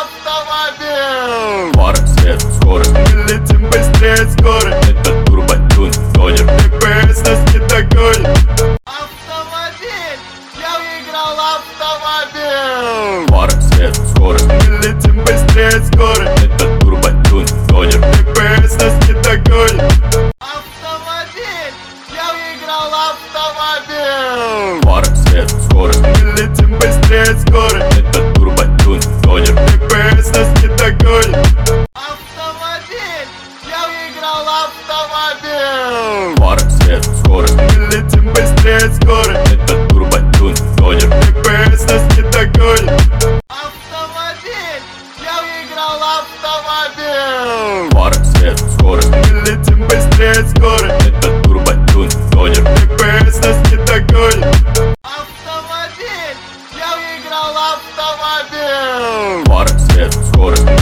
автомобиль. Фары, свет, скорость, Мы летим быстрее скорой. это турботюн, гонер. ДПС нас не догонит. Автомобиль, я выиграл автомобиль. Фары, свет, скорость, Мы летим быстрее скорой. это турботюн, гонер. ДПС нас не догонит. Автомобиль, я выиграл автомобиль. Фары, свет, скорость, Мы летим быстрее скорой. это турботюн, гонер. ДПС нас не догонит. Автомобиль, я выиграл автомобиль. Фары, свет, скорость, Мы летим быстрее скорой. это турботюн, гонер. ДПС нас не догонит. Автомобиль, я выиграл автомобиль. Фары, свет, скорость, Мы летим быстрее скорой. это турботюн, гонер. ДПС нас не догонит. Автомобиль, я выиграл автомобиль. Фары, свет, скорость,